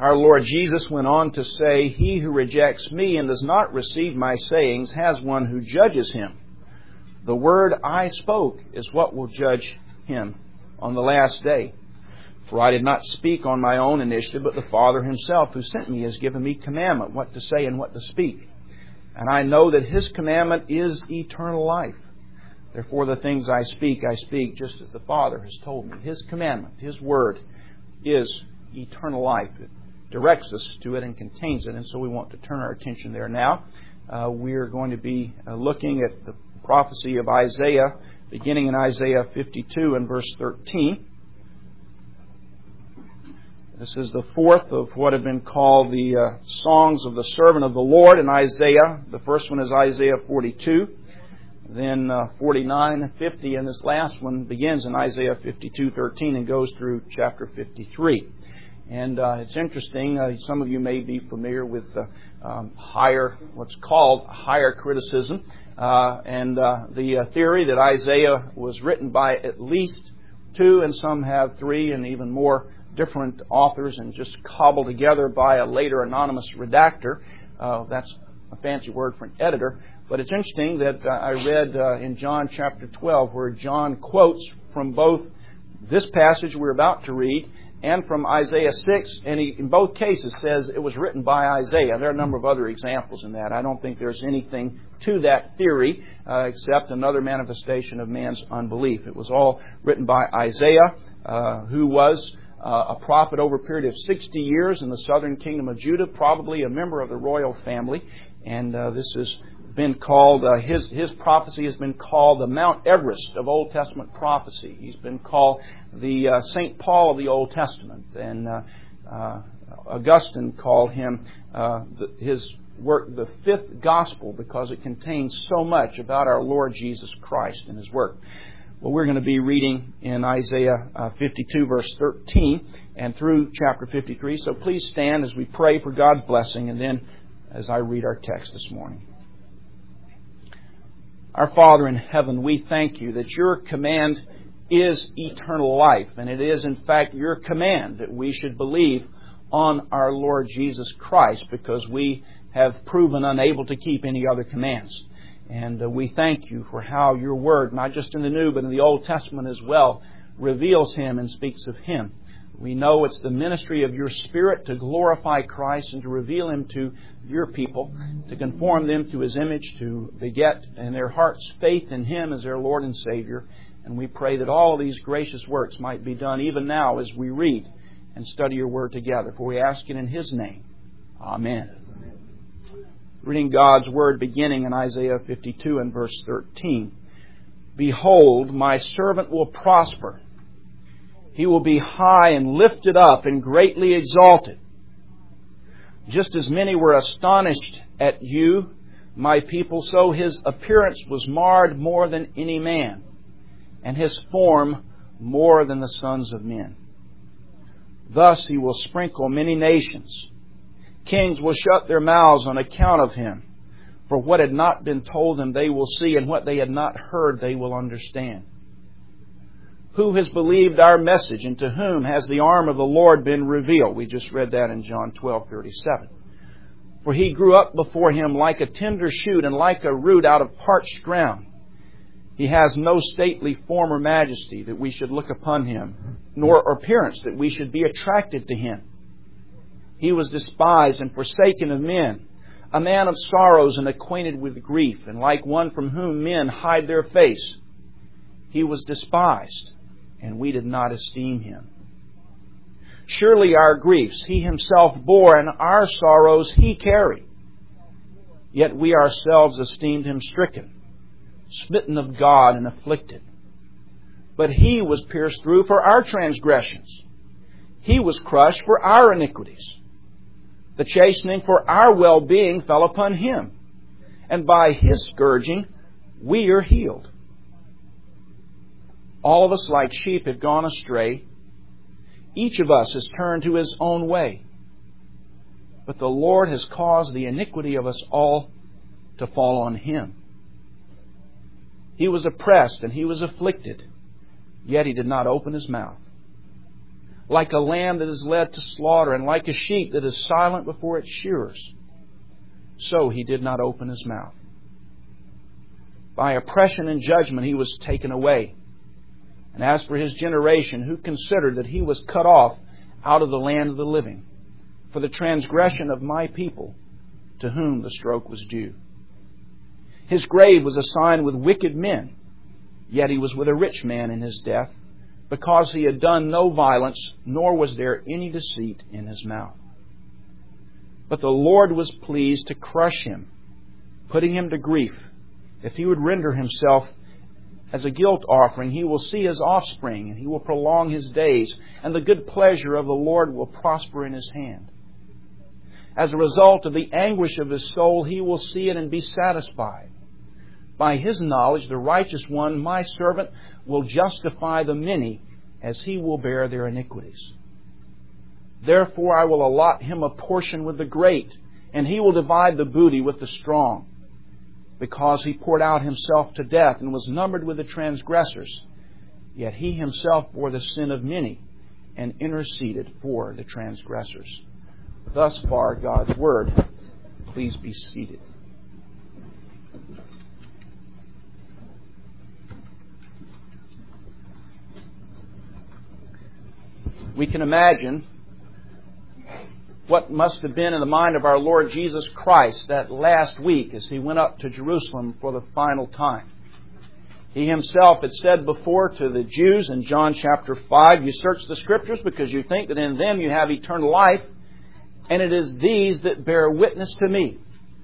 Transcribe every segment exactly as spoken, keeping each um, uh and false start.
Our Lord Jesus went on to say, "He who rejects me and does not receive my sayings has one who judges him. The word I spoke is what will judge him on the last day. For I did not speak on my own initiative, but the Father Himself who sent me has given me commandment what to say and what to speak. And I know that His commandment is eternal life. Therefore the things I speak, I speak just as the Father has told me." His commandment, His word, is eternal life. It directs us to it and contains it. And so we want to turn our attention there now. Uh, we're going to be uh, looking at the prophecy of Isaiah, beginning in Isaiah fifty-two and verse thirteen. This is the fourth of what have been called the uh, songs of the servant of the Lord in Isaiah. The first one is Isaiah forty-two, then uh, forty-nine and fifty, and this last one begins in Isaiah fifty-two thirteen and goes through chapter fifty-three. And uh, it's interesting, uh, some of you may be familiar with uh, um, higher, what's called higher criticism, uh, and uh, the uh, theory that Isaiah was written by at least two, and some have three and even more different authors, and just cobbled together by a later anonymous redactor. Uh, that's a fancy word for an editor. But it's interesting that uh, I read uh, in John chapter twelve where John quotes from both this passage we're about to read and from Isaiah six, and he, in both cases, says it was written by Isaiah. There are a number of other examples in that. I don't think there's anything to that theory uh, except another manifestation of man's unbelief. It was all written by Isaiah, uh, who was uh, a prophet over a period of sixty years in the southern kingdom of Judah, probably a member of the royal family. And uh, this has been called, uh, his his prophecy has been called the Mount Everest of Old Testament prophecy. He's been called the uh, Saint Paul of the Old Testament. And uh, uh, Augustine called him uh, the, his work the fifth gospel because it contains so much about our Lord Jesus Christ and His work. Well, we're going to be reading in Isaiah uh, fifty-two, verse thirteen, and through chapter fifty-three. So please stand as we pray for God's blessing, and then as I read our text this morning. Our Father in heaven, we thank You that Your command is eternal life, and it is in fact Your command that we should believe on our Lord Jesus Christ, because we have proven unable to keep any other commands. And uh, we thank You for how Your Word, not just in the New but in the Old Testament as well, reveals Him and speaks of Him. We know it's the ministry of Your Spirit to glorify Christ and to reveal Him to Your people, to conform them to His image, to beget in their hearts faith in Him as their Lord and Savior. And we pray that all of these gracious works might be done even now as we read and study Your Word together. For we ask it in His name. Amen. Reading God's Word beginning in Isaiah fifty-two and verse thirteen. "Behold, my servant will prosper. He will be high and lifted up and greatly exalted. Just as many were astonished at You, my people, so His appearance was marred more than any man, and His form more than the sons of men. Thus He will sprinkle many nations. Kings will shut their mouths on account of Him. For what had not been told them they will see, and what they had not heard they will understand. Who has believed our message, and to whom has the arm of the Lord been revealed?" We just read that in John twelve thirty-seven. "For He grew up before Him like a tender shoot, and like a root out of parched ground. He has no stately form or majesty that we should look upon Him, nor appearance that we should be attracted to Him. He was despised and forsaken of men, a man of sorrows and acquainted with grief, and like one from whom men hide their face. He was despised, and we did not esteem Him. Surely our griefs He Himself bore, and our sorrows He carried. Yet we ourselves esteemed Him stricken, smitten of God, and afflicted. But He was pierced through for our transgressions. He was crushed for our iniquities. The chastening for our well-being fell upon Him, and by His scourging we are healed. All of us like sheep have gone astray. Each of us has turned to his own way. But the Lord has caused the iniquity of us all to fall on Him. He was oppressed and He was afflicted, yet He did not open His mouth. like a lamb that is led to slaughter, and like a sheep that is silent before its shearers, so He did not open His mouth. By oppression and judgment He was taken away. And as for His generation, who considered that He was cut off out of the land of the living, for the transgression of my people, to whom the stroke was due. His grave was assigned with wicked men, yet He was with a rich man in His death, because He had done no violence, nor was there any deceit in His mouth. But the Lord was pleased to crush Him, putting Him to grief. If He would render Himself as a guilt offering, He will see His offspring, and He will prolong His days, and the good pleasure of the Lord will prosper in His hand. As a result of the anguish of His soul, He will see it and be satisfied. By His knowledge, the righteous one, my servant, will justify the many, as He will bear their iniquities. Therefore I will allot him a portion with the great, and he will divide the booty with the strong, because he poured out himself to death and was numbered with the transgressors. Yet He Himself bore the sin of many and interceded for the transgressors. Thus far, God's Word. Please be seated. We can imagine what must have been in the mind of our Lord Jesus Christ that last week as He went up to Jerusalem for the final time. He Himself had said before to the Jews in John chapter five, you search the Scriptures because you think that in them you have eternal life, and it is these that bear witness to me.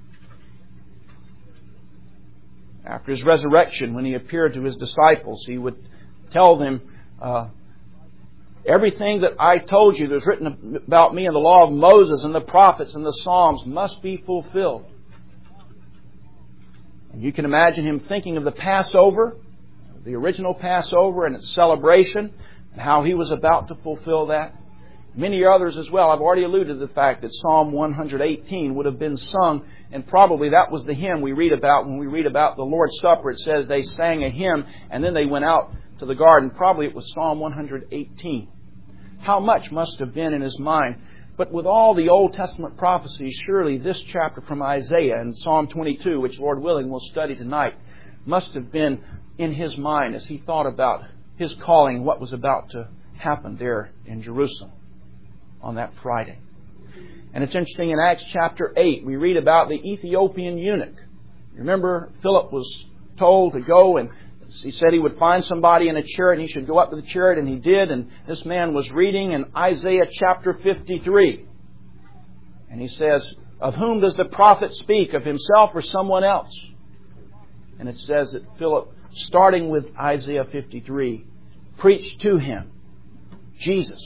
After His resurrection, when He appeared to His disciples, He would tell them, uh, everything that I told you that's written about me in the law of Moses and the prophets and the Psalms must be fulfilled. And you can imagine Him thinking of the Passover, the original Passover and its celebration, and how He was about to fulfill that. Many others as well. I've already alluded to the fact that Psalm one eighteen would have been sung, and probably that was the hymn we read about when we read about the Lord's Supper. It says they sang a hymn and then they went out to the garden. Probably it was Psalm one eighteen. How much must have been in His mind. But with all the Old Testament prophecies, surely this chapter from Isaiah and Psalm twenty-two, which Lord willing we'll study tonight, must have been in His mind as He thought about His calling, what was about to happen there in Jerusalem on that Friday. And it's interesting, in Acts chapter eight, we read about the Ethiopian eunuch. Remember, Philip was told to go, and he said he would find somebody in a chariot and he should go up to the chariot, and he did. And this man was reading in Isaiah chapter fifty-three. And he says, of whom does the prophet speak? Of himself or someone else? And it says that Philip, starting with Isaiah fifty-three, preached to him Jesus.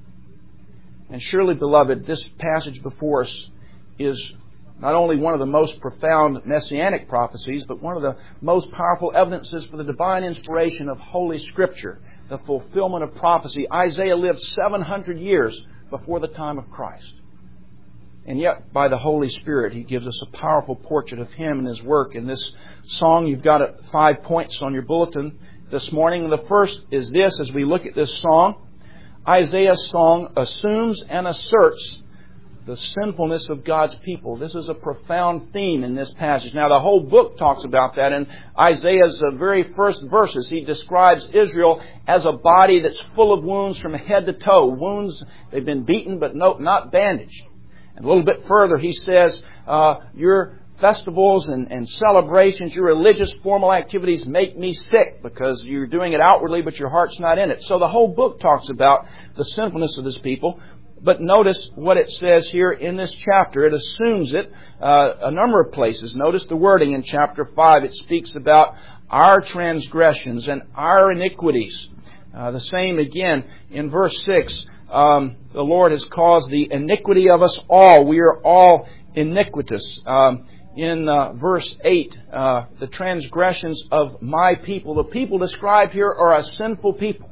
And surely, beloved, this passage before us is not only one of the most profound messianic prophecies, but one of the most powerful evidences for the divine inspiration of Holy Scripture, the fulfillment of prophecy. Isaiah lived seven hundred years before the time of Christ. And yet, by the Holy Spirit, He gives us a powerful portrait of Him and His work. In this song, you've got five points on your bulletin this morning. The first is this, as we look at this song. Isaiah's song assumes and asserts the sinfulness of God's people. This is a profound theme in this passage. Now, the whole book talks about that. In Isaiah's very first verses, he describes Israel as a body that's full of wounds from head to toe. Wounds, they've been beaten, but no, not bandaged. And a little bit further, he says, uh, your festivals and, and celebrations, your religious formal activities make me sick because you're doing it outwardly, but your heart's not in it. So the whole book talks about the sinfulness of this people. But notice what it says here in this chapter. It assumes it uh, a number of places. Notice the wording in chapter five. It speaks about our transgressions and our iniquities. Uh, the same again in verse six. Um, the Lord has caused the iniquity of us all. We are all iniquitous. Um, in uh, verse eight, uh, the transgressions of my people. The people described here are a sinful people.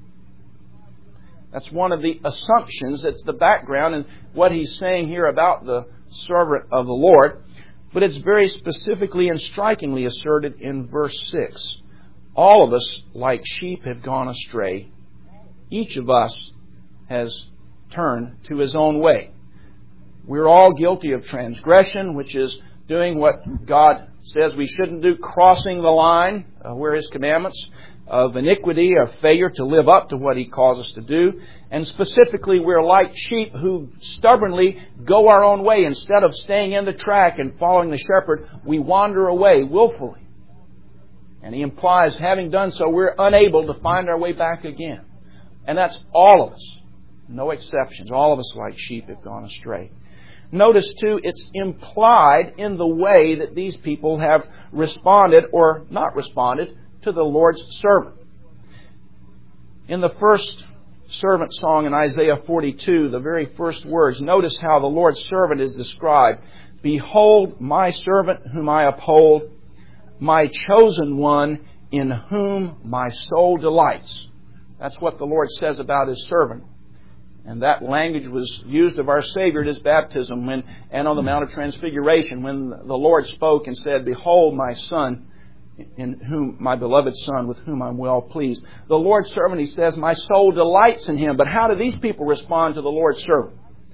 That's one of the assumptions. That's the background in what he's saying here about the servant of the Lord. But it's very specifically and strikingly asserted in verse six. All of us, like sheep, have gone astray. Each of us has turned to his own way. We're all guilty of transgression, which is doing what God says we shouldn't do, crossing the line uh, where His commandments, of iniquity, of failure to live up to what He calls us to do. And specifically, we're like sheep who stubbornly go our own way. Instead of staying in the track and following the shepherd, we wander away willfully. And He implies, having done so, we're unable to find our way back again. And that's all of us. No exceptions. All of us, like sheep, have gone astray. Notice, too, it's implied in the way that these people have responded or not responded to the Lord's servant. In the first servant song in Isaiah forty-two, the very first words, notice how the Lord's servant is described. Behold, my servant whom I uphold, my chosen one in whom my soul delights. That's what the Lord says about His servant. And that language was used of our Savior at His baptism when, and on the Mount of Transfiguration when the Lord spoke and said, Behold my Son, in whom my beloved Son, with whom I'm well pleased. The Lord's servant, He says, my soul delights in Him. But how do these people respond to the Lord's servant?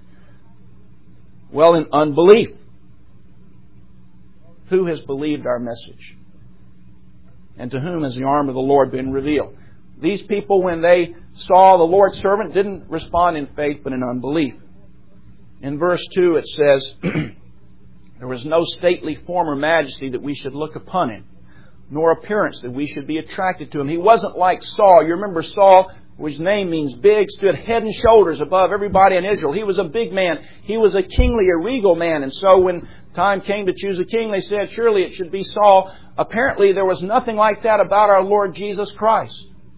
Well, in unbelief. Who has believed our message? And to whom has the arm of the Lord been revealed? These people, when they saw the Lord's servant, didn't respond in faith, but in unbelief. In verse two it says, There was no stately form or majesty that we should look upon Him, nor appearance that we should be attracted to Him. He wasn't like Saul. You remember Saul, whose name means big, stood head and shoulders above everybody in Israel. He was a big man. He was a kingly, a regal man. And so when time came to choose a king, they said, surely it should be Saul. Apparently there was nothing like that about our Lord Jesus Christ.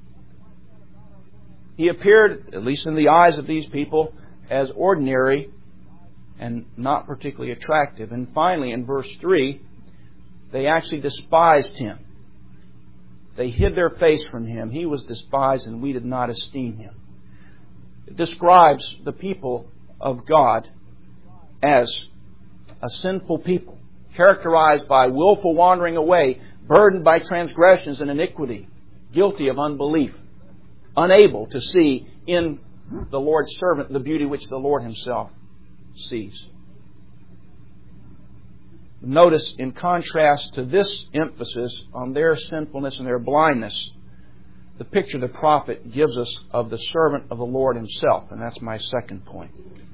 He appeared, at least in the eyes of these people, as ordinary and not particularly attractive. And finally, in verse three, they actually despised Him. They hid their face from Him. He was despised and we did not esteem Him. It describes the people of God as a sinful people, characterized by willful wandering away, burdened by transgressions and iniquity, guilty of unbelief, unable to see in the Lord's servant the beauty which the Lord Himself sees. Notice, in contrast to this emphasis on their sinfulness and their blindness, the picture the prophet gives us of the servant of the Lord Himself. And that's my second point.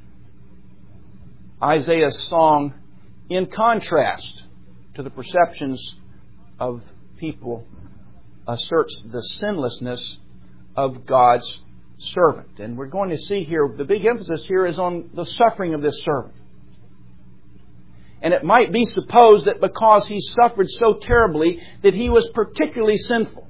Isaiah's song, in contrast to the perceptions of people, asserts the sinlessness of God's servant. And we're going to see here, the big emphasis here is on the suffering of this servant. And it might be supposed that because he suffered so terribly that he was particularly sinful.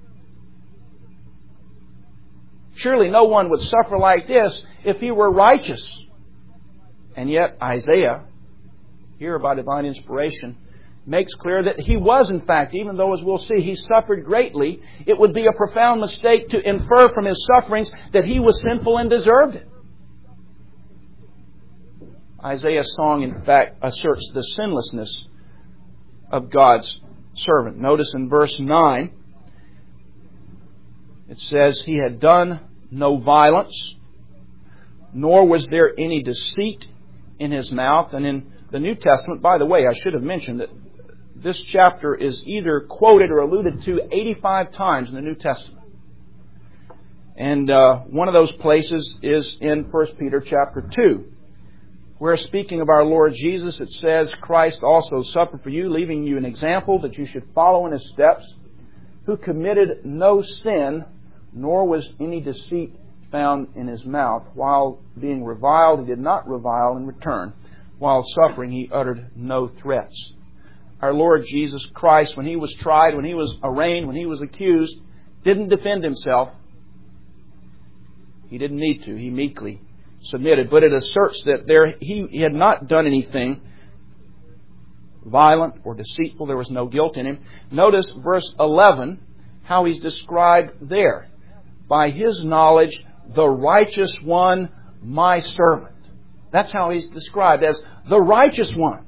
Surely no one would suffer like this if he were righteous. And yet Isaiah, here by divine inspiration, makes clear that he was, in fact, even though, as we'll see, he suffered greatly, it would be a profound mistake to infer from his sufferings that he was sinful and deserved it. Isaiah's song, in fact, asserts the sinlessness of God's servant. Notice in verse nine, it says, He had done no violence, nor was there any deceit in His mouth. And in the New Testament, by the way, I should have mentioned that this chapter is either quoted or alluded to eighty-five times in the New Testament. And uh, one of those places is in First Peter chapter two, where, speaking of our Lord Jesus, it says, Christ also suffered for you, leaving you an example that you should follow in His steps, who committed no sin, nor was any deceit found in His mouth. While being reviled, He did not revile in return. While suffering, He uttered no threats. Our Lord Jesus Christ, when He was tried, when He was arraigned, when He was accused, didn't defend Himself. He didn't need to. He meekly submitted. But it asserts that there he, he had not done anything violent or deceitful. There was no guilt in Him. Notice verse eleven, how He's described there. By His knowledge, the righteous one, my servant. That's how He's described, as the righteous one.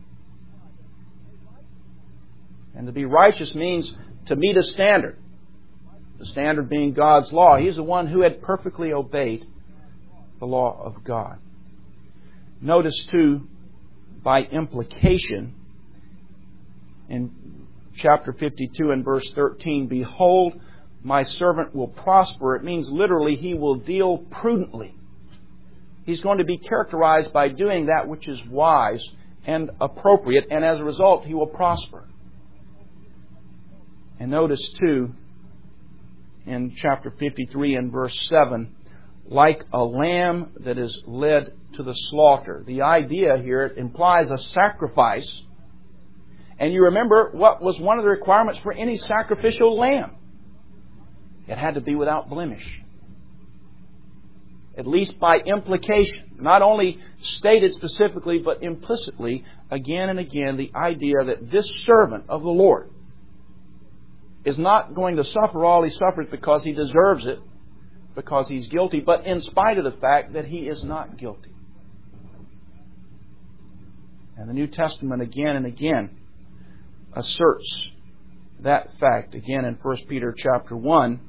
And to be righteous means to meet a standard. The standard being God's law. He's the one who had perfectly obeyed the law of God. Notice, too, by implication, in chapter fifty-two and verse thirteen, behold, my servant will prosper. It means literally he will deal prudently. He's going to be characterized by doing that which is wise and appropriate, and as a result, he will prosper. And notice, too, in chapter fifty-three and verse seven, like a lamb that is led to the slaughter. The idea here implies a sacrifice. And you remember what was one of the requirements for any sacrificial lamb? It had to be without blemish. At least by implication. Not only stated specifically, but implicitly, again and again, the idea that this servant of the Lord is not going to suffer all he suffers because he deserves it, because he's guilty, but in spite of the fact that he is not guilty. And the New Testament again and again asserts that fact. Again in First Peter chapter one,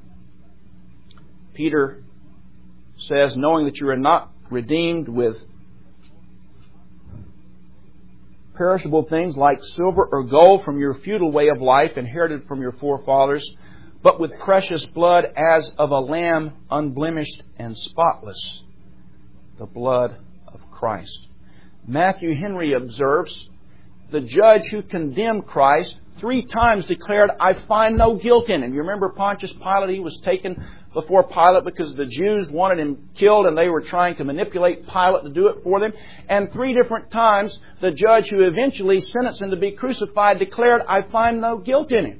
Peter says, knowing that you are not redeemed with perishable things like silver or gold from your futile way of life inherited from your forefathers, but with precious blood as of a lamb unblemished and spotless, the blood of Christ. Matthew Henry observes, the judge who condemned Christ three times declared, I find no guilt in him. You remember Pontius Pilate? He was taken before Pilate because the Jews wanted him killed and they were trying to manipulate Pilate to do it for them. And three different times the judge who eventually sentenced him to be crucified declared, I find no guilt in him.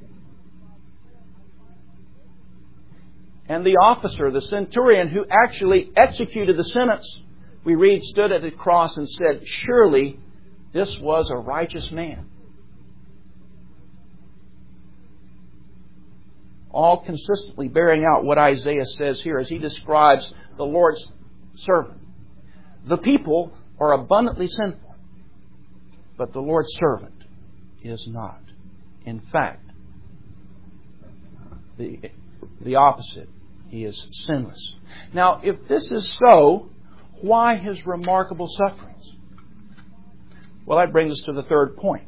And the officer, the centurion who actually executed the sentence, we read, stood at the cross and said, surely this was a righteous man. All consistently bearing out what Isaiah says here as he describes the Lord's servant. The people are abundantly sinful, but the Lord's servant is not. In fact, the, the opposite. He is sinless. Now, if this is so, why his remarkable sufferings? Well, that brings us to the third point.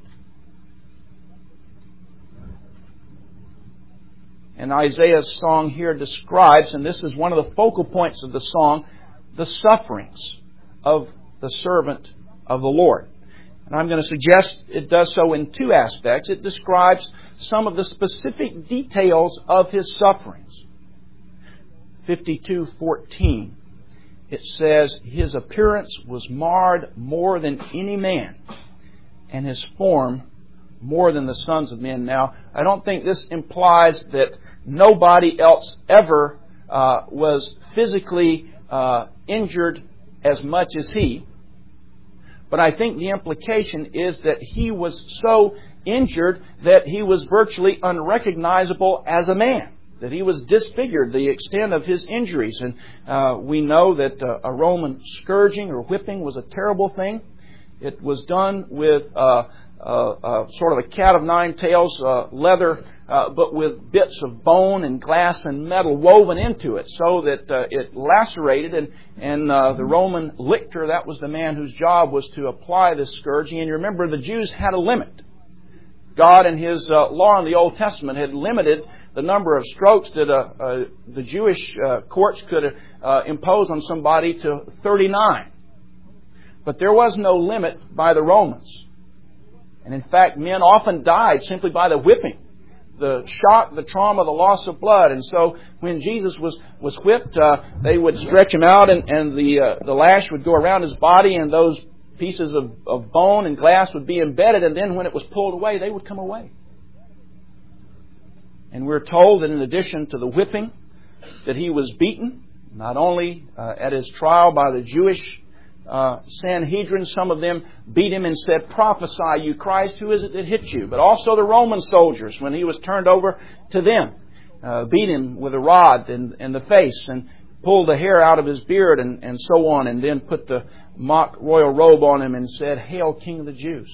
And Isaiah's song here describes, and this is one of the focal points of the song, the sufferings of the servant of the Lord. And I'm going to suggest it does so in two aspects. It describes some of the specific details of his sufferings. fifty-two fourteen, it says, his appearance was marred more than any man, and his form more than the sons of men. Now, I don't think this implies that nobody else ever uh, was physically uh, injured as much as he. But I think the implication is that he was so injured that he was virtually unrecognizable as a man. That he was disfigured, the extent of his injuries. And uh, we know that uh, a Roman scourging or whipping was a terrible thing. It was done with uh, uh, uh, sort of a cat of nine tails, uh, leather, uh, but with bits of bone and glass and metal woven into it so that uh, it lacerated. And, and uh, the Roman lictor, that was the man whose job was to apply this scourging. And you remember the Jews had a limit. God in His uh, law in the Old Testament had limited the number of strokes that uh, uh, the Jewish uh, courts could uh, impose on somebody to thirty-nine. But there was no limit by the Romans. And in fact, men often died simply by the whipping. The shock, the trauma, the loss of blood. And so when Jesus was, was whipped, uh, they would stretch him out and, and the, uh, the lash would go around his body and those pieces of, of bone and glass would be embedded, and then when it was pulled away, they would come away. And we're told that in addition to the whipping, that he was beaten, not only uh, at his trial by the Jewish uh, Sanhedrin, some of them beat him and said, prophesy, you Christ, who is it that hit you? But also the Roman soldiers, when he was turned over to them, uh, beat him with a rod in, in the face and pulled the hair out of his beard and, and so on, and then put the mock royal robe on him and said, Hail, King of the Jews.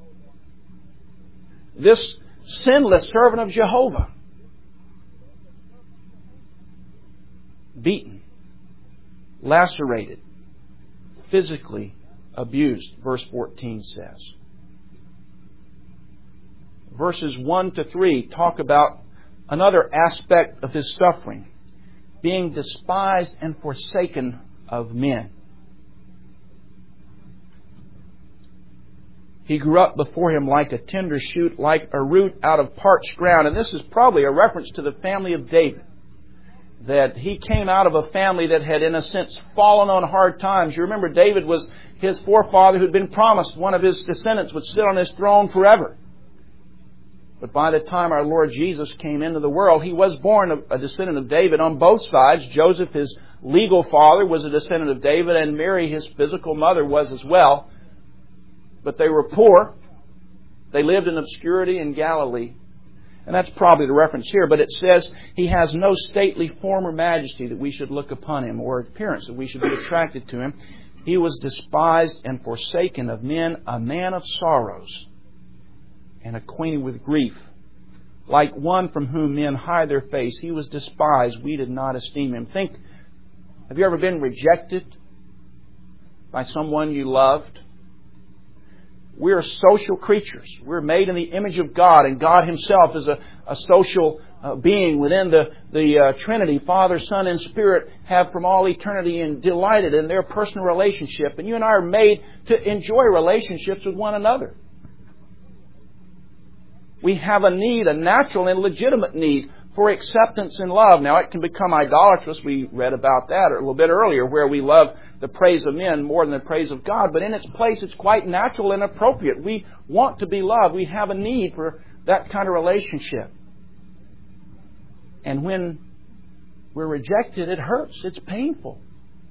This sinless servant of Jehovah, beaten, lacerated, physically abused, verse fourteen says. Verses one to three talk about another aspect of His suffering, being despised and forsaken of men. He grew up before Him like a tender shoot, like a root out of parched ground. And this is probably a reference to the family of David. That he came out of a family that had, in a sense, fallen on hard times. You remember David was his forefather who had been promised one of his descendants would sit on his throne forever. But by the time our Lord Jesus came into the world, He was born a descendant of David on both sides. Joseph, his legal father, was a descendant of David, and Mary, his physical mother, was as well. But they were poor. They lived in obscurity in Galilee. And that's probably the reference here. But it says He has no stately form or majesty that we should look upon Him, or appearance that we should be attracted to Him. He was despised and forsaken of men, a man of sorrows, and acquainted with grief. Like one from whom men hide their face, He was despised. We did not esteem Him. Think, have you ever been rejected by someone you loved? We're social creatures. We're made in the image of God, and God Himself is a, a social uh, being within the, the uh, Trinity. Father, Son, and Spirit have from all eternity and delighted in their personal relationship. And you and I are made to enjoy relationships with one another. We have a need, a natural and legitimate need for acceptance and love. Now, it can become idolatrous. We read about that a little bit earlier, where we love the praise of men more than the praise of God. But in its place, it's quite natural and appropriate. We want to be loved. We have a need for that kind of relationship. And when we're rejected, it hurts. It's painful.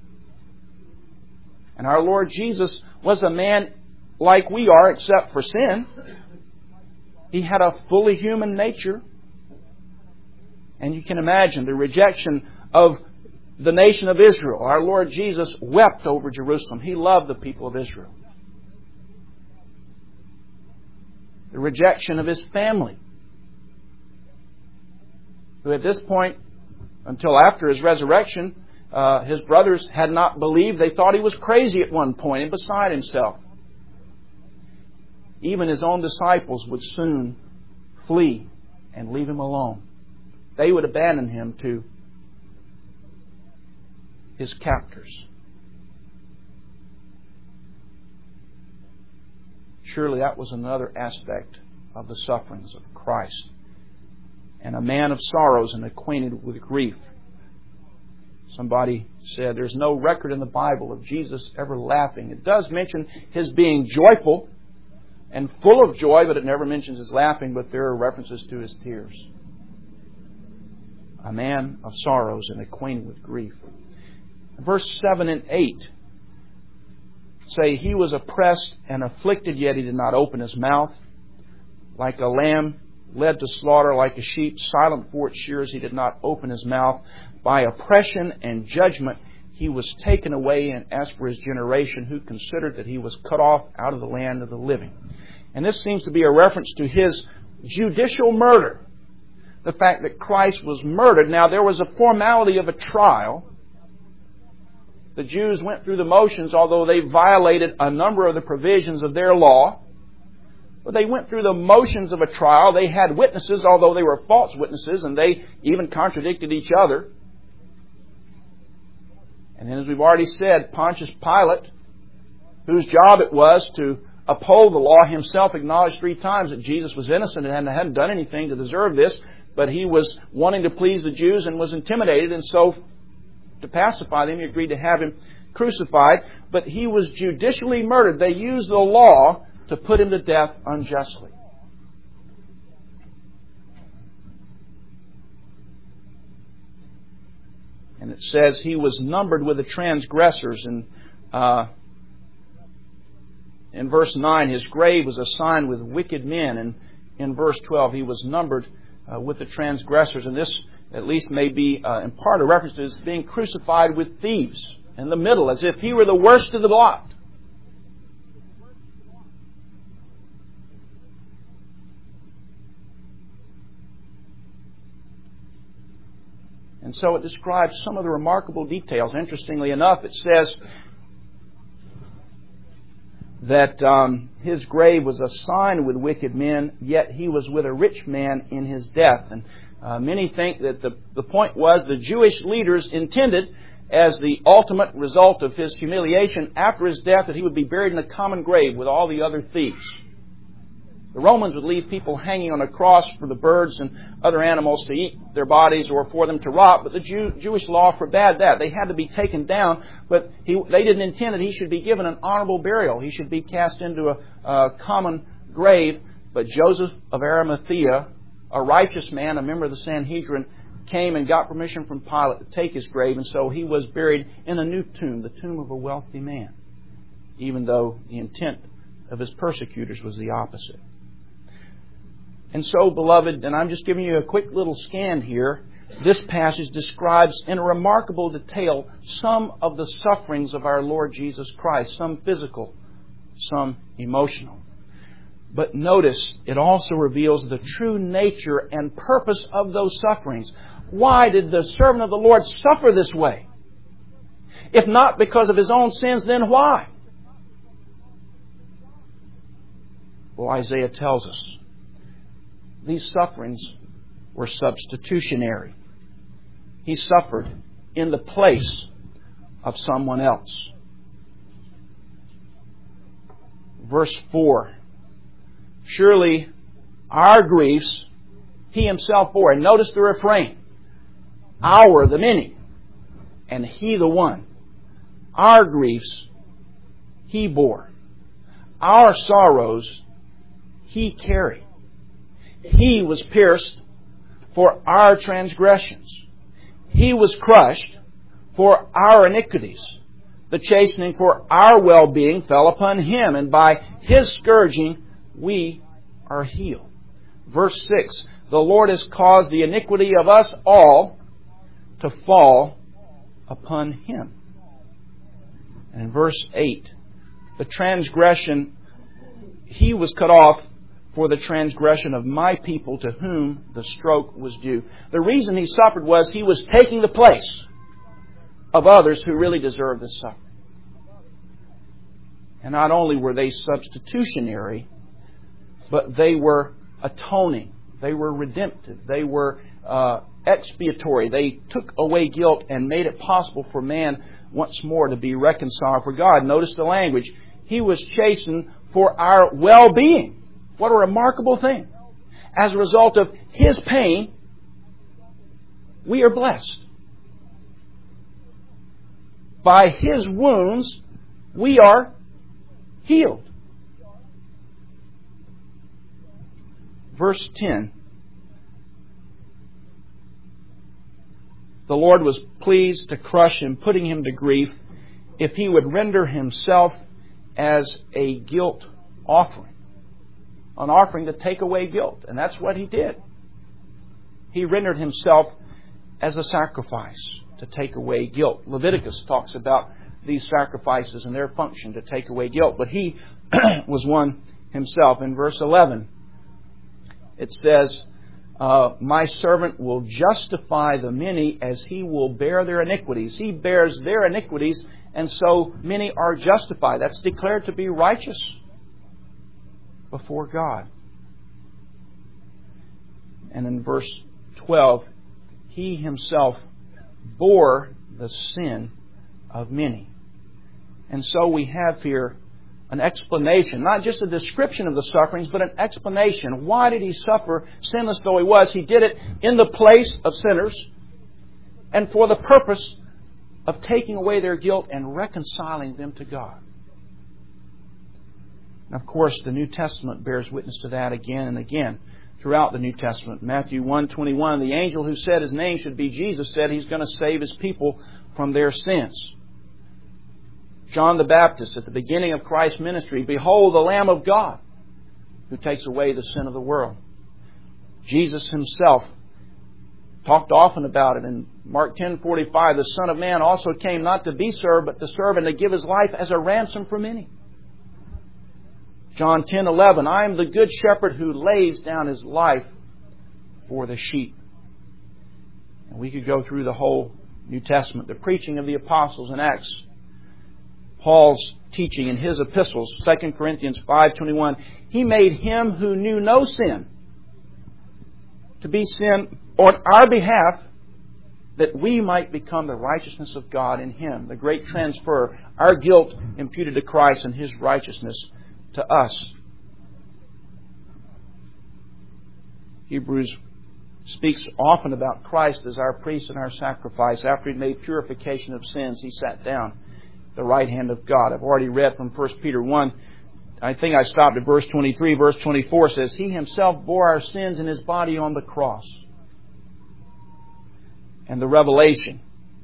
And our Lord Jesus was a man like we are, except for sin. He had a fully human nature. And you can imagine the rejection of the nation of Israel. Our Lord Jesus wept over Jerusalem. He loved the people of Israel. The rejection of His family, who at this point, until after His resurrection, uh, His brothers had not believed. They thought He was crazy at one point and beside himself. Even His own disciples would soon flee and leave Him alone. They would abandon Him to His captors. Surely that was another aspect of the sufferings of Christ. And a man of sorrows and acquainted with grief. Somebody said there's no record in the Bible of Jesus ever laughing. It does mention His being joyful and full of joy, but it never mentions His laughing, but there are references to His tears. A man of sorrows and acquainted with grief. Verse seven and eight say, He was oppressed and afflicted, yet He did not open His mouth. Like a lamb led to slaughter, like a sheep silent before its shears, He did not open His mouth. By oppression and judgment He was taken away. And as for His generation, who considered that He was cut off out of the land of the living. And this seems to be a reference to His judicial murder. The fact that Christ was murdered. Now, there was a formality of a trial. The Jews went through the motions, although they violated a number of the provisions of their law. But they went through the motions of a trial. They had witnesses, although they were false witnesses, and they even contradicted each other. And then, as we've already said, Pontius Pilate, whose job it was to uphold the law, himself acknowledged three times that Jesus was innocent and hadn't done anything to deserve this. But he was wanting to please the Jews and was intimidated, and so to pacify them, he agreed to have Him crucified. But He was judicially murdered. They used the law to put Him to death unjustly. And it says He was numbered with the transgressors. And uh, in verse nine, His grave was assigned with wicked men. And in verse twelve, He was numbered Uh, with the transgressors. And this at least may be uh, in part a reference to His being crucified with thieves in the middle, as if He were the worst of the lot. And so it describes some of the remarkable details. Interestingly enough, it says that um, his grave was assigned with wicked men, yet he was with a rich man in his death. And uh, many think that the, the point was the Jewish leaders intended, as the ultimate result of his humiliation after his death, that he would be buried in a common grave with all the other thieves. The Romans would leave people hanging on a cross for the birds and other animals to eat their bodies or for them to rot, but the Jew, Jewish law forbade that. They had to be taken down, but he, they didn't intend that he should be given an honorable burial. He should be cast into a, a common grave. But Joseph of Arimathea, a righteous man, a member of the Sanhedrin, came and got permission from Pilate to take his grave, and so he was buried in a new tomb, the tomb of a wealthy man, even though the intent of his persecutors was the opposite. And so, beloved, and I'm just giving you a quick little scan here, this passage describes in a remarkable detail some of the sufferings of our Lord Jesus Christ, some physical, some emotional. But notice, it also reveals the true nature and purpose of those sufferings. Why did the servant of the Lord suffer this way? If not because of his own sins, then why? Well, Isaiah tells us these sufferings were substitutionary. He suffered in the place of someone else. Verse four. Surely our griefs he himself bore. And notice the refrain. Our, the many, and he, the one. Our griefs he bore. Our sorrows he carried. He was pierced for our transgressions. He was crushed for our iniquities. The chastening for our well-being fell upon him, and by his scourging we are healed. Verse six, the Lord has caused the iniquity of us all to fall upon him. And in verse eight, the transgression, he was cut off for the transgression of my people to whom the stroke was due. The reason he suffered was he was taking the place of others who really deserved this suffering. And not only were they substitutionary, but they were atoning. They were redemptive. They were uh, expiatory. They took away guilt and made it possible for man once more to be reconciled for God. Notice the language. He was chastened for our well-being. What a remarkable thing. As a result of his pain, we are blessed. By his wounds, we are healed. Verse ten. The Lord was pleased to crush him, putting him to grief, if he would render himself as a guilt offering. An offering to take away guilt. And that's what he did. He rendered himself as a sacrifice to take away guilt. Leviticus talks about these sacrifices and their function to take away guilt. But he was one himself. In verse eleven, it says, uh, my servant will justify the many as he will bear their iniquities. He bears their iniquities, and so many are justified. That's declared to be righteous before God. And in verse twelve, he himself bore the sin of many. And so we have here an explanation, not just a description of the sufferings, but an explanation. Why did he suffer, sinless though he was? He did it in the place of sinners and for the purpose of taking away their guilt and reconciling them to God. And of course, the New Testament bears witness to that again and again throughout the New Testament. Matthew one twenty-one, the angel who said his name should be Jesus said he's going to save his people from their sins. John the Baptist, at the beginning of Christ's ministry, behold the Lamb of God who takes away the sin of the world. Jesus himself talked often about it in Mark ten forty-five. The Son of Man also came not to be served, but to serve and to give his life as a ransom for many. John ten eleven, I am the good shepherd who lays down his life for the sheep. And we could go through the whole New Testament, the preaching of the apostles in Acts Paul's teaching in his epistles, Second Corinthians five twenty-one, He made Him who knew no sin to be sin on our behalf, that we might become the righteousness of God in Him. The great transfer, our guilt imputed to Christ and His righteousness to us. Hebrews speaks often about Christ as our priest and our sacrifice. After He made purification of sins, He sat down at the right hand of God. I've already read from First Peter one. I think I stopped at verse twenty-three. Verse twenty-four says, He Himself bore our sins in His body on the cross. And the Revelation,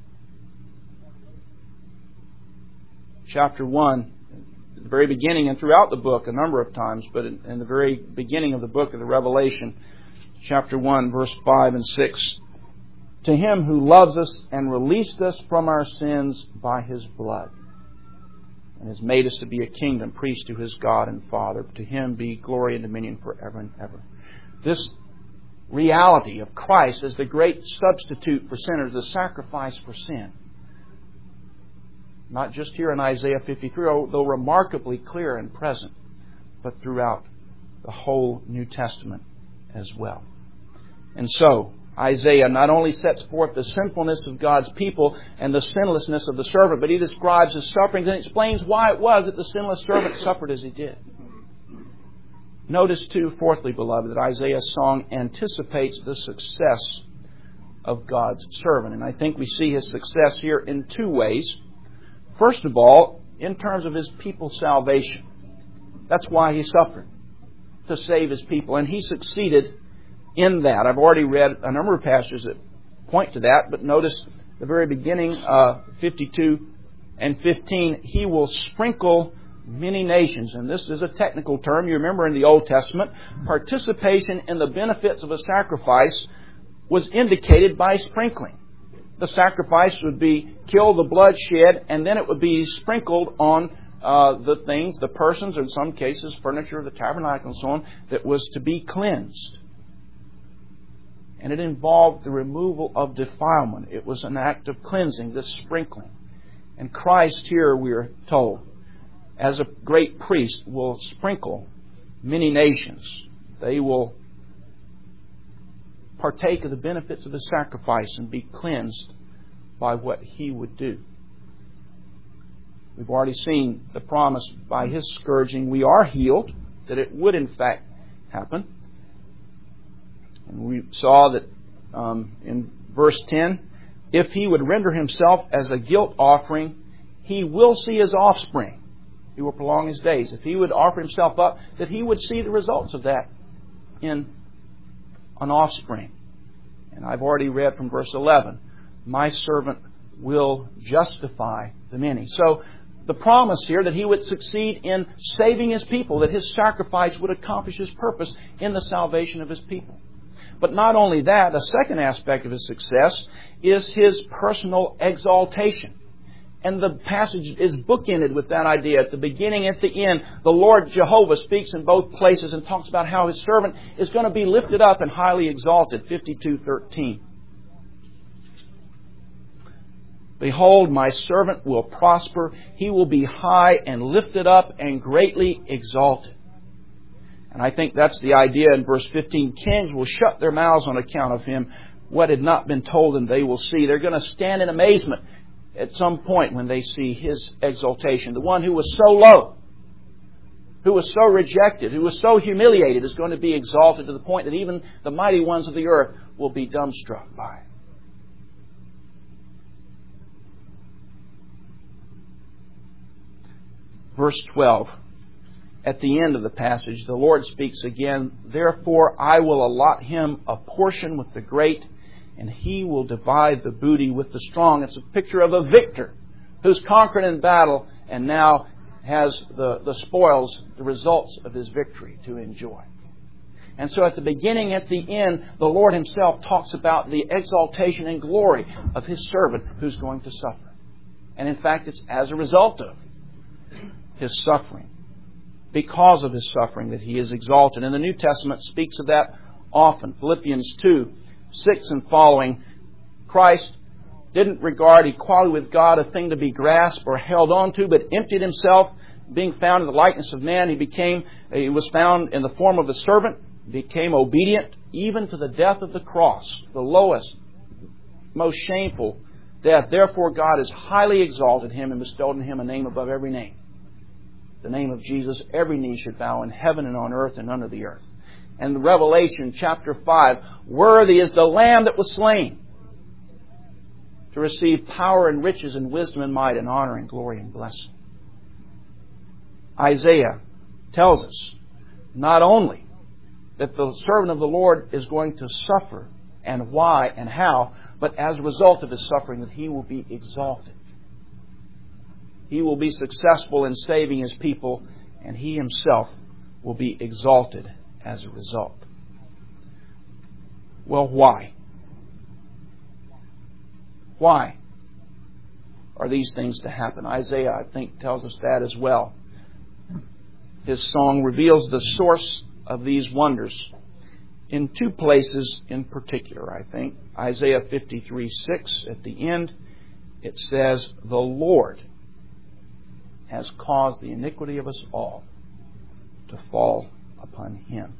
chapter one, at the very beginning and throughout the book a number of times, but in, in the very beginning of the book of the Revelation, chapter one, verse five and six, To Him who loves us and released us from our sins by His blood, and has made us to be a kingdom, priest to His God and Father. To Him be glory and dominion forever and ever. This reality of Christ as the great substitute for sinners, the sacrifice for sin, not just here in Isaiah fifty-three, although remarkably clear and present, but throughout the whole New Testament as well. And so, Isaiah not only sets forth the sinfulness of God's people and the sinlessness of the servant, but he describes His sufferings and explains why it was that the sinless servant suffered as he did. Notice too, fourthly, beloved, that Isaiah's song anticipates the success of God's servant. And I think we see his success here in two ways. First of all, in terms of His people's salvation. That's why He suffered, to save His people. And He succeeded in that. I've already read a number of passages that point to that, but notice the very beginning, uh, fifty-two and fifteen, He will sprinkle many nations. And this is a technical term. You remember in the Old Testament, participation in the benefits of a sacrifice was indicated by sprinkling. The sacrifice would be killed, the blood shed, and then it would be sprinkled on uh, the things, the persons, or in some cases, furniture of the tabernacle and so on, that was to be cleansed. And it involved the removal of defilement. It was an act of cleansing, this sprinkling. And Christ here, we are told, as a great priest, will sprinkle many nations. They will partake of the benefits of the sacrifice and be cleansed by what He would do. We've already seen the promise by His scourging we are healed, that it would in fact happen. And we saw that um, in verse ten, if He would render Himself as a guilt offering, He will see His offspring. He will prolong His days. If He would offer Himself up, that He would see the results of that in an offspring. And I've already read from verse eleven, My servant will justify the many. So the promise here that He would succeed in saving His people, that His sacrifice would accomplish His purpose in the salvation of His people. But not only that, a second aspect of His success is His personal exaltation. And the passage is bookended with that idea. At the beginning and at the end, the Lord Jehovah speaks in both places and talks about how His servant is going to be lifted up and highly exalted. fifty-two thirteen. Behold, my servant will prosper. He will be high and lifted up and greatly exalted. And I think that's the idea in verse fifteen. Kings will shut their mouths on account of Him. What had not been told them they will see. They're going to stand in amazement at some point when they see His exaltation. The one who was so low, who was so rejected, who was so humiliated, is going to be exalted to the point that even the mighty ones of the earth will be dumbstruck by it. Verse twelve. At the end of the passage, the Lord speaks again, Therefore I will allot him a portion with the great, and he will divide the booty with the strong. It's a picture of a victor who's conquered in battle and now has the, the spoils, the results of his victory to enjoy. And so at the beginning, at the end, the Lord Himself talks about the exaltation and glory of His servant who's going to suffer. And in fact, it's as a result of His suffering, because of His suffering, that He is exalted. And the New Testament speaks of that often. Philippians two, six and following, Christ didn't regard equality with God a thing to be grasped or held on to, but emptied himself, being found in the likeness of man. He became, he was found in the form of a servant, became obedient even to the death of the cross, the lowest, most shameful death. Therefore God has highly exalted him and bestowed on him a name above every name. The name of Jesus, every knee should bow in heaven and on earth and under the earth. And Revelation chapter five, worthy is the Lamb that was slain to receive power and riches and wisdom and might and honor and glory and blessing. Isaiah tells us not only that the servant of the Lord is going to suffer, and why and how, but as a result of his suffering that he will be exalted. He will be successful in saving his people, and he himself will be exalted as a result. Well, why? Why are these things to happen? Isaiah, I think, tells us that as well. His song reveals the source of these wonders in two places in particular, I think. Isaiah fifty-three six, at the end, it says, "The Lord has caused the iniquity of us all to fall upon him."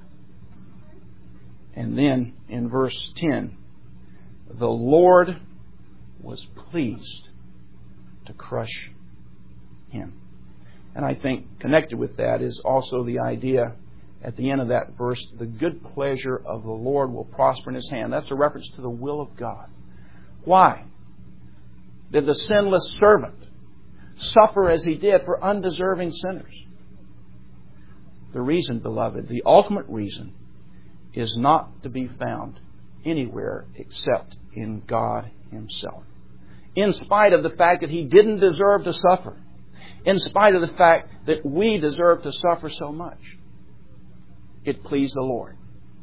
And then in verse ten, "The Lord was pleased to crush him." And I think connected with that is also the idea at the end of that verse, "The good pleasure of the Lord will prosper in his hand." That's a reference to the will of God. Why did the sinless servant suffer as he did for undeserving sinners? The reason, beloved, the ultimate reason, is not to be found anywhere except in God himself. In spite of the fact that he didn't deserve to suffer, in spite of the fact that we deserve to suffer so much, it pleased the Lord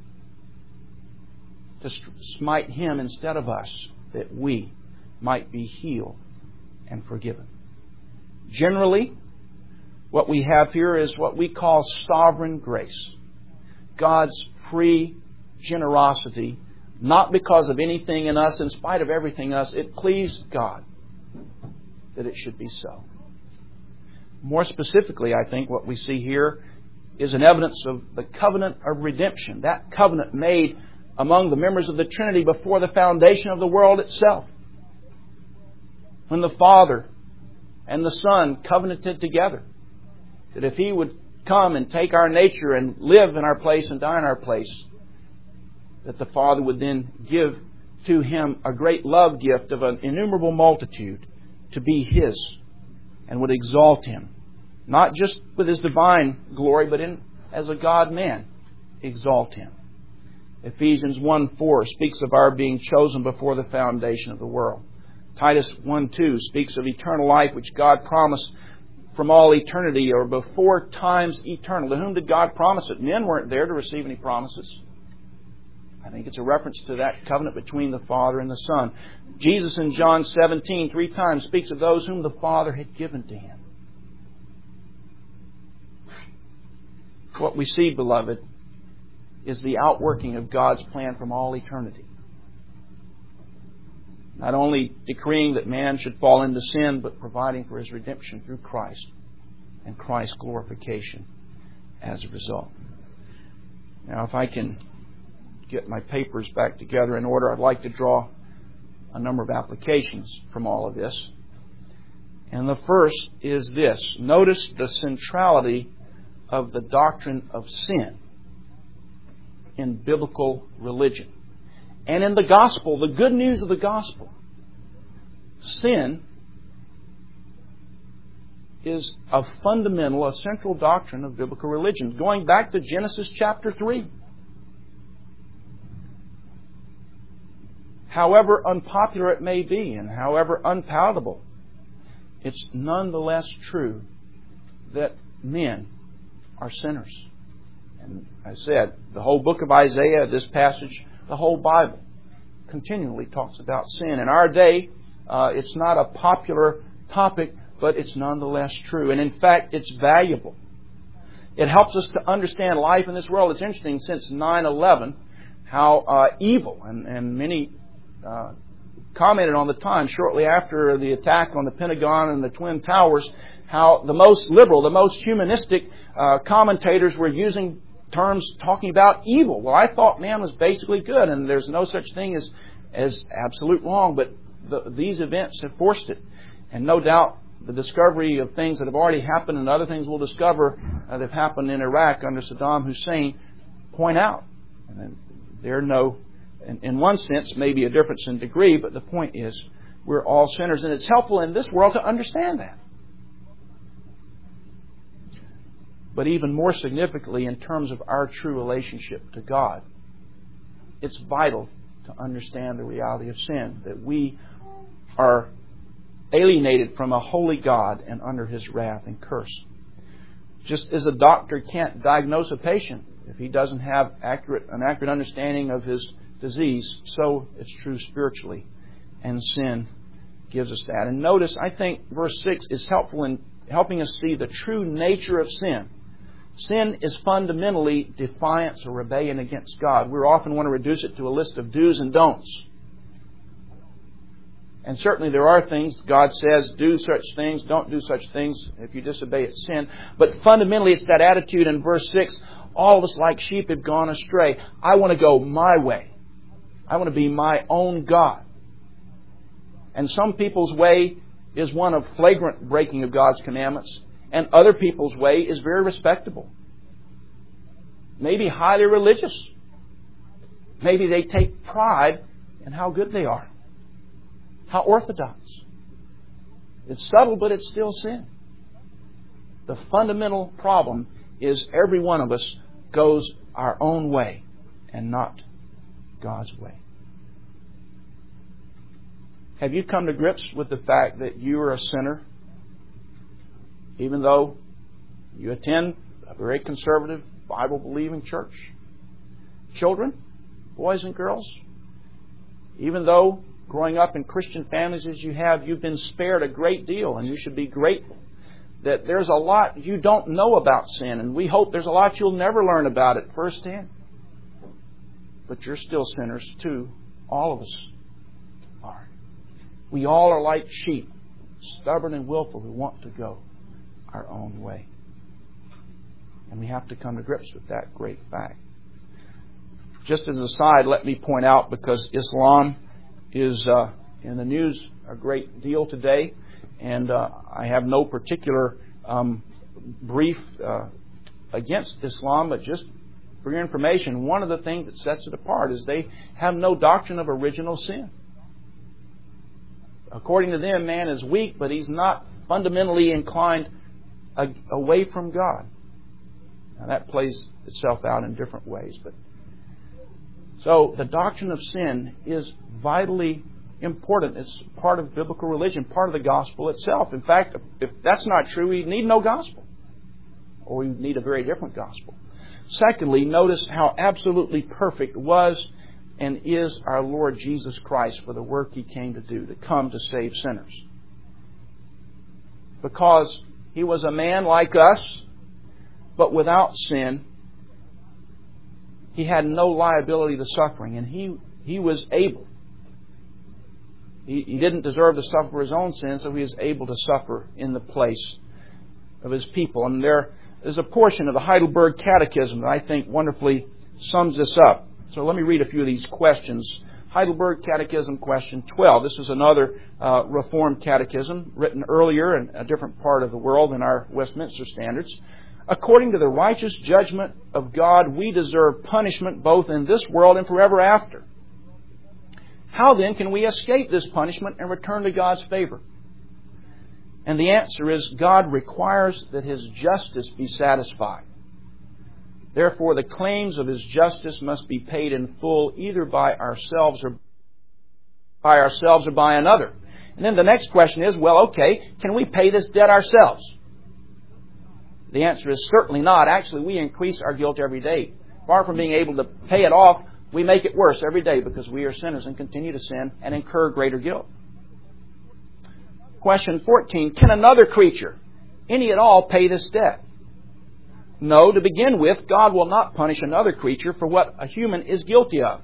to smite him instead of us, that we might be healed and forgiven. Generally, what we have here is what we call sovereign grace. God's free generosity, not because of anything in us, in spite of everything in us. It pleased God that it should be so. More specifically, I think what we see here is an evidence of the covenant of redemption. That covenant made among the members of the Trinity before the foundation of the world itself. When the Father and the Son covenanted together, that if He would come and take our nature and live in our place and die in our place, that the Father would then give to Him a great love gift of an innumerable multitude to be His, and would exalt Him, not just with His divine glory, but in as a God-man, exalt Him. Ephesians one four speaks of our being chosen before the foundation of the world. Titus one two speaks of eternal life, which God promised from all eternity, or before times eternal. To whom did God promise it? Men weren't there to receive any promises. I think it's a reference to that covenant between the Father and the Son. Jesus in John seventeen, three times speaks of those whom the Father had given to Him. What we see, beloved, is the outworking of God's plan from all eternity. Not only decreeing that man should fall into sin, but providing for his redemption through Christ and Christ's glorification as a result. Now, if I can get my papers back together in order, I'd like to draw a number of applications from all of this. And the first is this. Notice the centrality of the doctrine of sin in biblical religion. And in the gospel, the good news of the gospel, sin is a fundamental, a central doctrine of biblical religion. Going back to Genesis chapter three. However unpopular it may be and however unpalatable, it's nonetheless true that men are sinners. And I said, the whole book of Isaiah, this passage, the whole Bible continually talks about sin. In our day, uh, it's not a popular topic, but it's nonetheless true. And in fact, it's valuable. It helps us to understand life in this world. It's interesting, since nine eleven, how uh, evil and, and many uh, commented on the time shortly after the attack on the Pentagon and the Twin Towers, how the most liberal, the most humanistic uh, commentators were using terms talking about evil. Well, I thought man was basically good, and there's no such thing as, as absolute wrong, but the, these events have forced it. And no doubt the discovery of things that have already happened and other things we'll discover uh, that have happened in Iraq under Saddam Hussein point out. And there are no, in, in one sense, maybe a difference in degree, but the point is we're all sinners. And it's helpful in this world to understand that. But even more significantly, in terms of our true relationship to God, it's vital to understand the reality of sin, that we are alienated from a holy God and under His wrath and curse. Just as a doctor can't diagnose a patient if he doesn't have accurate an accurate understanding of his disease, so it's true spiritually. And sin gives us that. And notice, I think verse six is helpful in helping us see the true nature of sin. Sin is fundamentally defiance or rebellion against God. We often want to reduce it to a list of do's and don'ts. And certainly there are things God says, do such things, don't do such things. If you disobey, it's sin. But fundamentally, it's that attitude in verse six. All of us like sheep have gone astray. I want to go my way. I want to be my own God. And some people's way is one of flagrant breaking of God's commandments. And other people's way is very respectable. Maybe highly religious. Maybe they take pride in how good they are. How orthodox. It's subtle, but it's still sin. The fundamental problem is every one of us goes our own way and not God's way. Have you come to grips with the fact that you are a sinner? Even though you attend a very conservative, Bible-believing church. Children, boys and girls, even though growing up in Christian families as you have, you've been spared a great deal, and you should be grateful that there's a lot you don't know about sin, and we hope there's a lot you'll never learn about it firsthand. But you're still sinners too. All of us are. We all are like sheep, stubborn and willful, who want to go our own way. And we have to come to grips with that great fact. Just as an aside, let me point out, because Islam is uh, in the news a great deal today, and uh, I have no particular um, brief uh, against Islam, but just for your information, one of the things that sets it apart is they have no doctrine of original sin. According to them, man is weak, but he's not fundamentally inclined away from God. Now that plays itself out in different ways. But so the doctrine of sin is vitally important. It's part of biblical religion, part of the gospel itself. In fact, if that's not true, we need no gospel. Or we need a very different gospel. Secondly, notice how absolutely perfect was and is our Lord Jesus Christ for the work He came to do, to come to save sinners. Because He was a man like us, but without sin. He had no liability to suffering, and He He was able. He, he didn't deserve to suffer for His own sin, so He is able to suffer in the place of His people. And there is a portion of the Heidelberg Catechism that I think wonderfully sums this up. So let me read a few of these questions. Heidelberg Catechism, question twelve. This is another uh, Reformed catechism written earlier in a different part of the world than our Westminster standards. According to the righteous judgment of God, we deserve punishment both in this world and forever after. How then can we escape this punishment and return to God's favor? And the answer is, God requires that His justice be satisfied. Therefore, the claims of His justice must be paid in full, either by ourselves or by ourselves or by another. And then the next question is, well, okay, can we pay this debt ourselves? The answer is certainly not. Actually, we increase our guilt every day. Far from being able to pay it off, we make it worse every day because we are sinners and continue to sin and incur greater guilt. Question fourteen, can another creature, any at all, pay this debt? No, to begin with, God will not punish another creature for what a human is guilty of.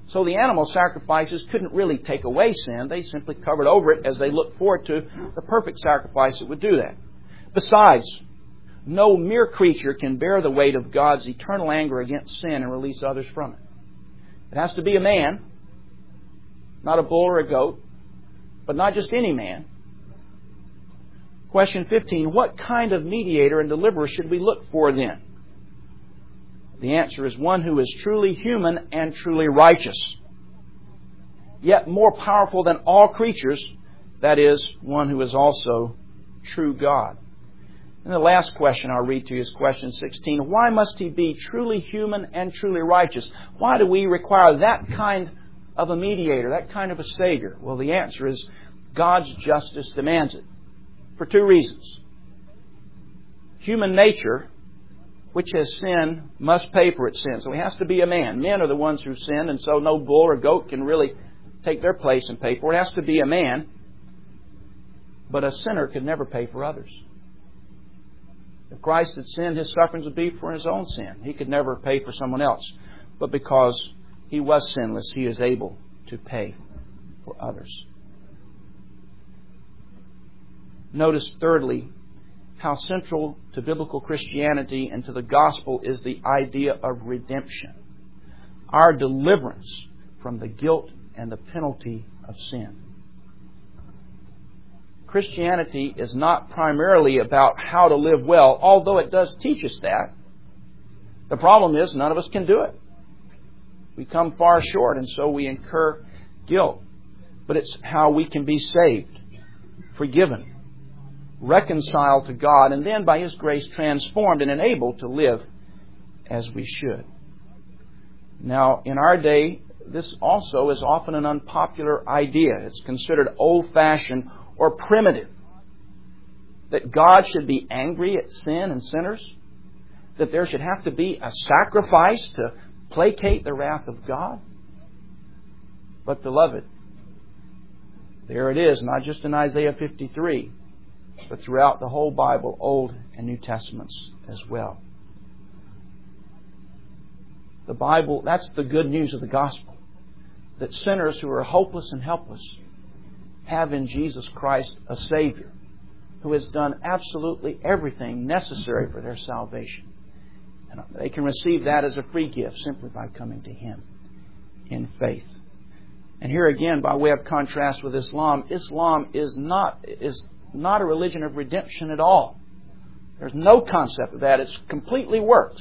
So the animal sacrifices couldn't really take away sin. They simply covered over it as they looked forward to the perfect sacrifice that would do that. Besides, no mere creature can bear the weight of God's eternal anger against sin and release others from it. It has to be a man, not a bull or a goat, but not just any man. Question fifteen, what kind of mediator and deliverer should we look for then? The answer is one who is truly human and truly righteous, yet more powerful than all creatures, that is, one who is also true God. And the last question I'll read to you is question sixteen. Why must He be truly human and truly righteous? Why do we require that kind of a mediator, that kind of a Savior? Well, the answer is God's justice demands it for two reasons. Human nature, which has sinned, must pay for its sin. So He has to be a man. Men are the ones who sin, and so no bull or goat can really take their place and pay for it. It has to be a man. But a sinner could never pay for others. If Christ had sinned, His sufferings would be for His own sin. He could never pay for someone else. But because He was sinless, He is able to pay for others. Notice, thirdly, how central to biblical Christianity and to the gospel is the idea of redemption. Our deliverance from the guilt and the penalty of sin. Christianity is not primarily about how to live well, although it does teach us that. The problem is none of us can do it. We come far short, and so we incur guilt. But it's how we can be saved, forgiven, reconciled to God, and then by His grace transformed and enabled to live as we should. Now, in our day, this also is often an unpopular idea. It's considered old-fashioned or primitive. That God should be angry at sin and sinners. That there should have to be a sacrifice to placate the wrath of God. But beloved, there it is, not just in Isaiah fifty-three, but throughout the whole Bible, Old and New Testaments as well. The Bible, that's the good news of the gospel. That sinners who are hopeless and helpless have in Jesus Christ a Savior who has done absolutely everything necessary for their salvation. And they can receive that as a free gift simply by coming to Him in faith. And here again, by way of contrast with Islam, Islam is not, is not a religion of redemption at all. There's no concept of that. It's completely works.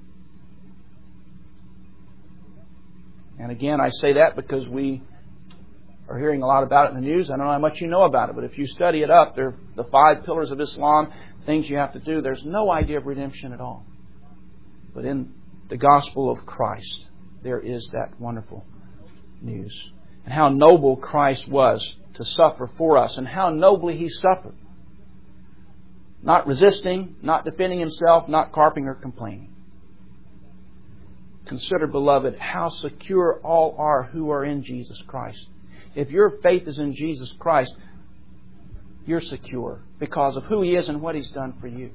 And again, I say that because we are hearing a lot about it in the news. I don't know how much you know about it, but if you study it up, there are the five pillars of Islam, things you have to do. There's no idea of redemption at all. But in the gospel of Christ, there is that wonderful news. And how noble Christ was to suffer for us, and how nobly He suffered. Not resisting, not defending Himself, not carping or complaining. Consider, beloved, how secure all are who are in Jesus Christ. If your faith is in Jesus Christ, you're secure because of who He is and what He's done for you.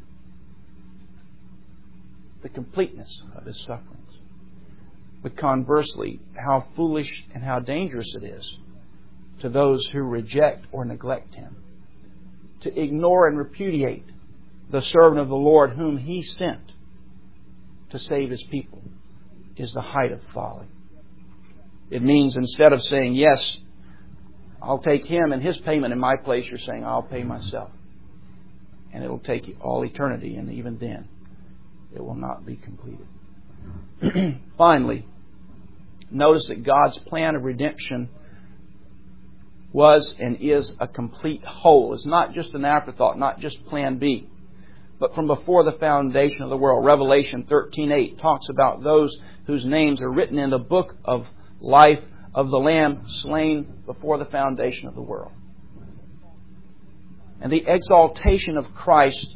The completeness of His sufferings. But conversely, how foolish and how dangerous it is to those who reject or neglect Him. To ignore and repudiate the servant of the Lord whom He sent to save His people is the height of folly. It means instead of saying, yes, I'll take Him and His payment in my place, you're saying, I'll pay myself. And it will take all eternity, and even then, it will not be completed. Finally, notice that God's plan of redemption was and is a complete whole. It's not just an afterthought, not just plan B. But from before the foundation of the world, Revelation thirteen eight talks about those whose names are written in the book of life of the Lamb slain before the foundation of the world. And the exaltation of Christ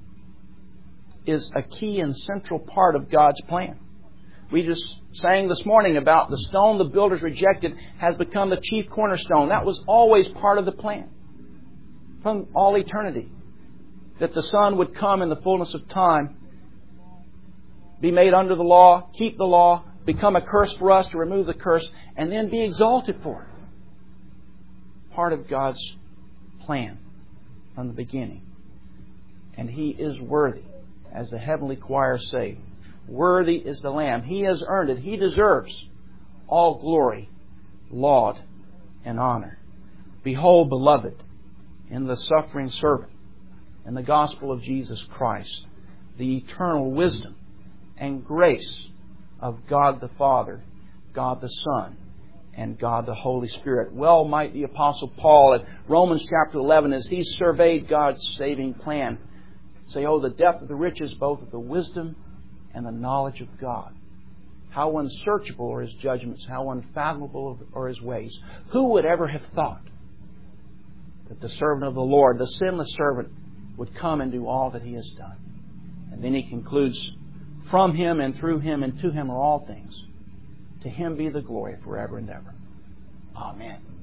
is a key and central part of God's plan. We just sang this morning about the stone the builders rejected has become the chief cornerstone. That was always part of the plan from all eternity. That the Son would come in the fullness of time, be made under the law, keep the law, become a curse for us, to remove the curse, and then be exalted for it. Part of God's plan from the beginning. And He is worthy, as the heavenly choir say. Worthy is the Lamb. He has earned it. He deserves all glory, laud, and honor. Behold, beloved, in the suffering servant, in the gospel of Jesus Christ, the eternal wisdom and grace of God the Father, God the Son, and God the Holy Spirit. Well might the Apostle Paul in Romans chapter eleven, as he surveyed God's saving plan, say, oh, the depth of the riches both of the wisdom and the knowledge of God. How unsearchable are His judgments, how unfathomable are His ways. Who would ever have thought that the servant of the Lord, the sinless servant, would come and do all that He has done? And then he concludes, from Him and through Him and to Him are all things. To Him be the glory forever and ever. Amen.